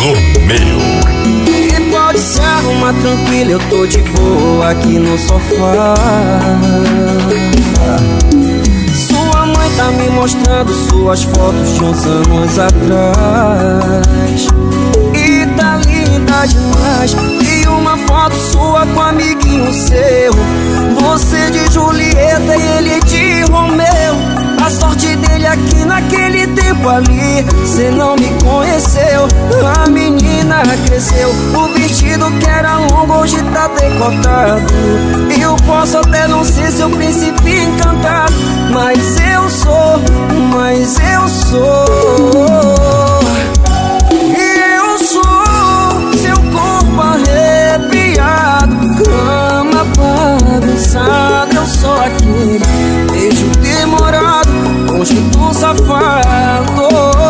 Romeu. E pode se arrumar tranquilo, eu tô de boa aqui no sofá. Sua mãe tá me mostrando suas fotos de uns anos atrás. E tá linda demais. E uma foto sua com um amiguinho seu, você de Julieta e ele de Romeu. A sorte dele aqui naquele tempo ali, cê não me conheceu. A menina cresceu, o vestido que era longo hoje tá decotado. Eu posso até não ser seu príncipe encantado, mas eu sou, mas eu sou. E eu sou seu corpo arrepiado, cama bagunçada. Eu sou aquele beijo demorado, conjunto safado.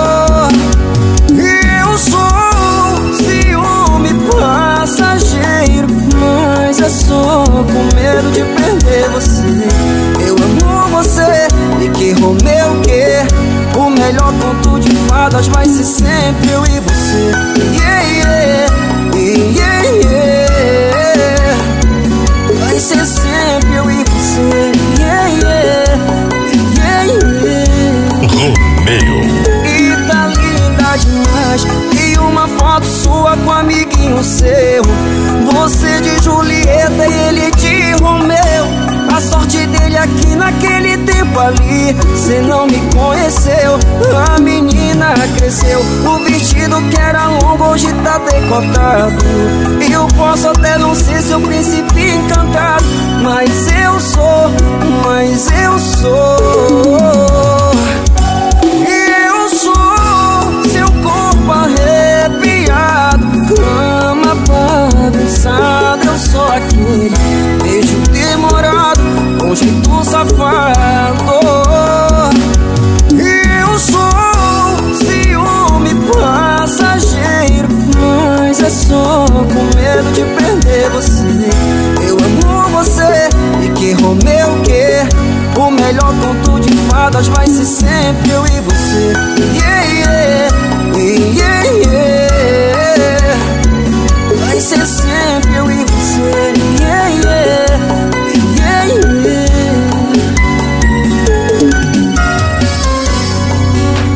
E eu sou ciúme passageiro, mas é só com medo de perder você. Eu amo você e que Romeu quer. O melhor conto de fadas vai ser sempre eu e você. Yeah, yeah, yeah, yeah. Vai ser sempre eu e você. Yeah, yeah, yeah, yeah. Romeu. E tá linda demais. E uma foto sua com um amiguinho seu, você de Julieta e ele de Romeu. A sorte dele aqui naquele tempo ali, cê não me conheceu. A menina cresceu, o vestido que era longo hoje tá decotado. Eu posso até não ser seu príncipe encantado, mas eu sou, mas eu sou. E eu sou seu corpo arrepiado, cama bagunçada. Eu sou aquele beijo demorado, conjunto safado. E eu sou ciúme passageiro, mas é só com medo de perder você. Eu amo você e que Romeu quer. O melhor conto de fadas vai ser sempre eu e você. Yeah.